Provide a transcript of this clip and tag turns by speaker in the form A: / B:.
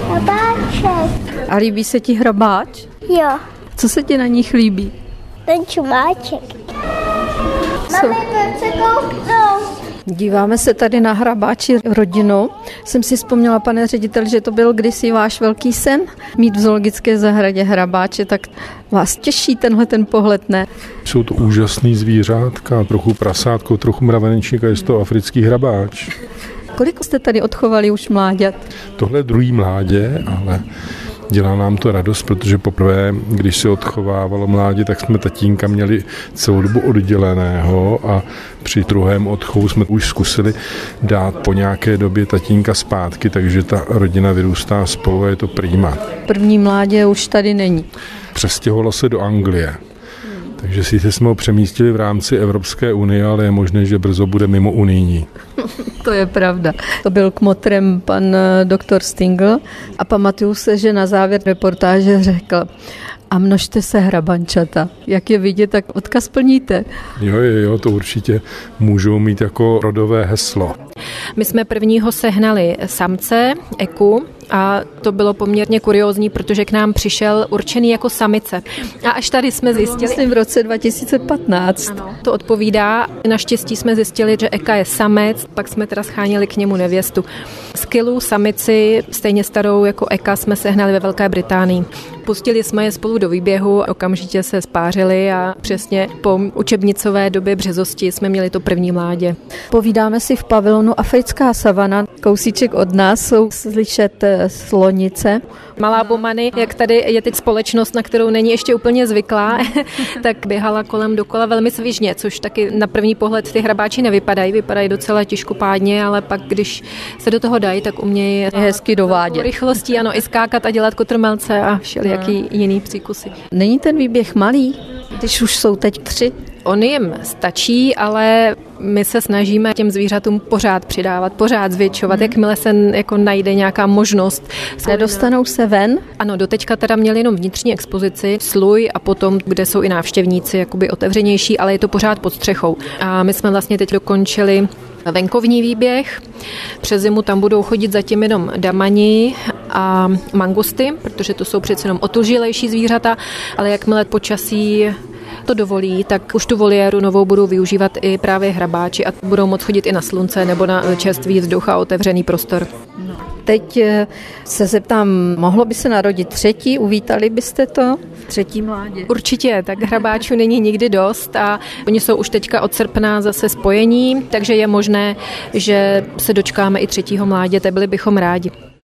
A: Hrabáček.
B: A líbí se ti hrabáč?
A: Jo,
B: Co se ti na nich líbí?
A: ten čumáček. Mami, pojď se kouknout.
B: Díváme se tady na hrabáči rodinu. Jsem si vzpomněla, pane ředitel, že to byl kdysi váš velký sen mít v zoologické zahradě hrabáče, tak vás těší ten pohled, ne?
C: Jsou to úžasný zvířátka, trochu prasátko, trochu mravenečník a je to africký hrabáč.
B: Kolik jste tady odchovali už mláďat?
C: Tohle je druhý mládě, ale dělá nám to radost, protože poprvé, když se odchovávalo mládě, tak jsme tatínka měli celou dobu odděleného a při druhém odchovu jsme už zkusili dát po nějaké době tatínka zpátky, takže ta rodina vyrůstá spolu a je to prima.
B: První mládě už tady není.
C: Přestěhovala se do Anglie. Takže si jsme ho přemístili v rámci Evropské unie, ale je možné, že brzo bude mimo unijní.
B: To je pravda. To byl kmotrem pan doktor Stingl a pamatuju se, že na závěr reportáže řekl: a množte se hrabančata. Jak je vidět, tak odkaz plníte.
C: Jo, to určitě můžou mít jako rodové heslo.
D: My jsme prvního sehnali samce, Eku, a to bylo poměrně kuriózní, protože k nám přišel určený jako samice. A až tady jsme zjistili...
B: Myslím v roce 2015.
D: Ano, to odpovídá. Naštěstí jsme zjistili, že Eka je samec, pak jsme teda scháněli k němu nevěstu. Skylu, samici, stejně starou jako Eka, jsme sehnali ve Velké Británii. Pustili jsme je spolu do výběhu, okamžitě se spářili a přesně po učebnicové době březosti jsme měli to první mládě.
B: Povídáme si v pavilonu Africká savana. Kousíček od nás jsou slyšet slonice.
D: Malá Bomany, jak tady je teď společnost, na kterou není ještě úplně zvyklá, tak běhala kolem dokola velmi svižně, což taky na první pohled ty hrabáči vypadají docela těžkopádně, ale pak, když se do toho dají, tak umějí
B: hezky dovádět.
D: Rychlostí, ano, i skákat a dělat kotrmelce a všelijaký jiný příkusy.
B: Není ten výběh malý, když už jsou teď 3?
D: On jim stačí, ale my se snažíme těm zvířatům pořád přidávat, pořád zvětšovat, jakmile se jako najde nějaká možnost.
B: Nedostanou se ven?
D: Ano, doteďka teda měli jenom vnitřní expozici, sluj a potom, kde jsou i návštěvníci, jakoby otevřenější, ale je to pořád pod střechou. A my jsme vlastně teď dokončili venkovní výběh. Přes zimu tam budou chodit zatím jenom damani a mangusty, protože to jsou přece jenom otužilejší zvířata, ale jakmile počasí to dovolí, tak už tu voliéru novou budou využívat i právě hrabáči a budou moct chodit i na slunce nebo na čerstvý vzduch a otevřený prostor.
B: Teď se zeptám, mohlo by se narodit 3? Uvítali byste to? 3. mládě?
D: Určitě, tak hrabáčů není nikdy dost a oni jsou už teďka od srpna zase spojení, takže je možné, že se dočkáme i 3. mláděte, byli bychom rádi.